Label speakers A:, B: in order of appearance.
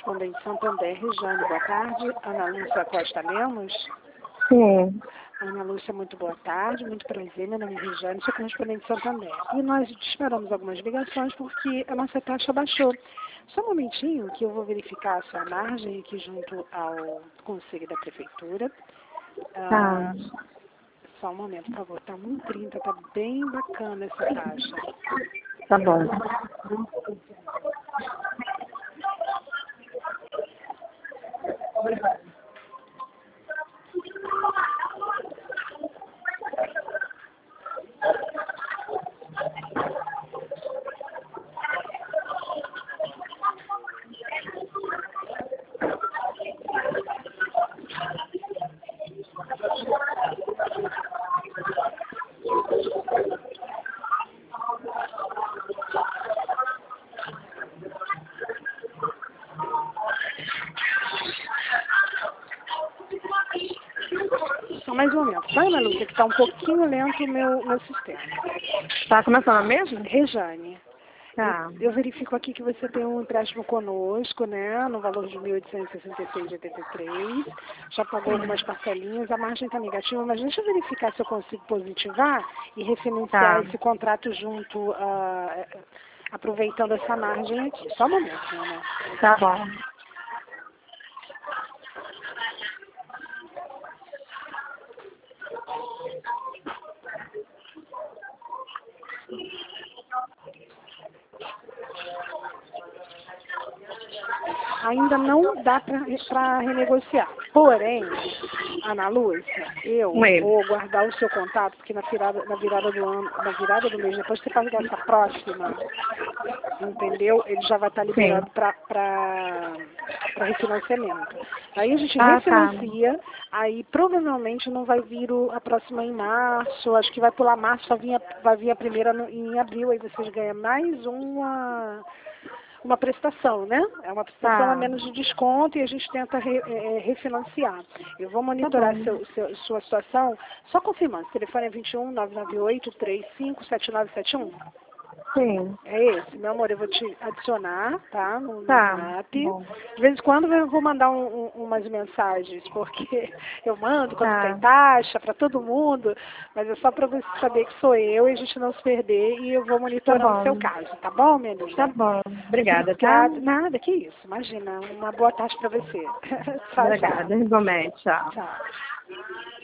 A: correspondente Santander, Rejane, boa tarde. Ana Lúcia Costa Lemos.
B: Sim.
A: Ana Lúcia, muito boa tarde, muito prazer, meu nome é Rejane, sou correspondente Santander. E nós esperamos algumas ligações porque a nossa taxa baixou. Só um momentinho que eu vou verificar a sua margem aqui junto ao conselho da prefeitura.
B: Tá.
A: Só um momento, por favor, tá 1,30, tá bem bacana essa taxa.
B: Tá bom.
A: Só mais um momento, tá, Ana Lúcia, que tá um pouquinho lento o meu sistema.
B: Tá começando mesmo?
A: Rejane.
B: Tá.
A: Eu verifico aqui que você tem um empréstimo conosco, né, no valor de R$ 1.866,83. Já pagou algumas parcelinhas, a margem está negativa, mas deixa eu verificar se eu consigo positivar e refinanciar
B: Tá.
A: esse contrato junto, aproveitando essa margem aqui. Só um momento, Ana.
B: Tá bom.
A: Ainda não dá para renegociar. Porém, Ana Lúcia, eu
B: Oi.
A: vou guardar o seu contato, porque na virada do ano, na virada do mês, depois que você pagar essa próxima, entendeu? Ele já vai estar
B: Sim.
A: liberado para refinanciamento. Aí a gente
B: Tá.
A: refinancia, aí provavelmente não vai vir a próxima em março, acho que vai pular março, vai vir a primeira em abril, aí vocês ganham mais uma prestação, né? É uma prestação
B: Tá.
A: a menos de desconto e a gente tenta refinanciar. Eu vou
B: Tá
A: monitorar
B: bom.
A: sua situação, só confirmando, esse telefone é 21 998 35 7971.
B: Sim.
A: É esse, meu amor, eu vou te adicionar, tá, no
B: Tá.
A: Zap.
B: Bom.
A: De vez em quando eu vou mandar umas mensagens, porque eu mando quando tem
B: Tá.
A: taxa para todo mundo, mas é só para você saber que sou eu e a gente não se perder e eu vou
B: Tá
A: monitorando o seu
B: bom.
A: caso, tá bom, minha
B: Tá
A: linda?
B: bom. Obrigada, tá?
A: Obrigada. Nada, que isso, imagina, uma boa tarde para você. Tchau, tchau.
B: Obrigada. Igualmente. Tchau.
A: Tchau.